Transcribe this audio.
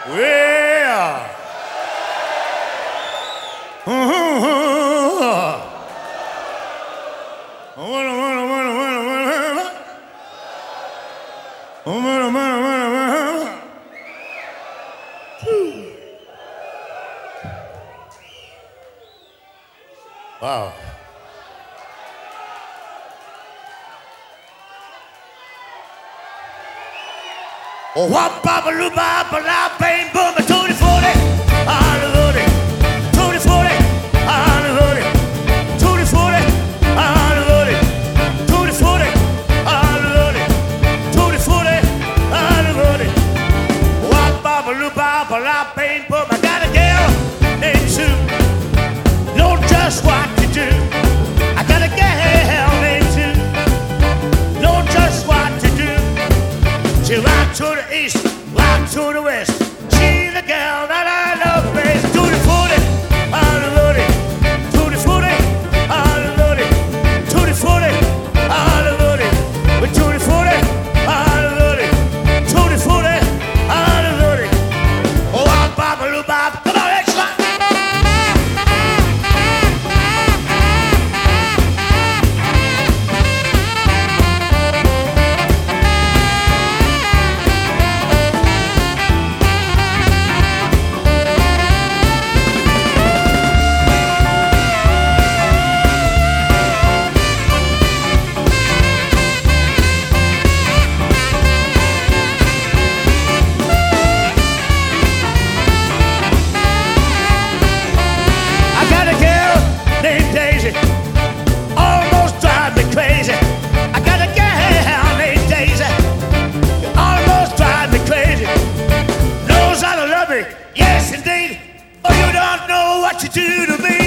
Well, wow. Oh, wop, bop, a loop, bop, a la, bang, boom, a tutti frutti, all the tutti frutti, all the tutti frutti, all the tutti frutti, all the tutti frutti, all the wop, bop, a loop, bop, a la, bang, boom. I got a girl named Sue, know just what to do. I got a girl named Sue, know just what to do. She rock to the east, rock to the west. She's the girl that I love best. Tutti frutti, all the tutti frutti, all the tutti frutti, all the with tutti frutti, all the tutti frutti, all the oh, bop, bop, a loop, bop. Come on, let's rock. Almost drive me crazy. I got a girl named Daisy. Almost drive me crazy. Knows how to love me, yes indeed. Oh, you don't know what you do to me.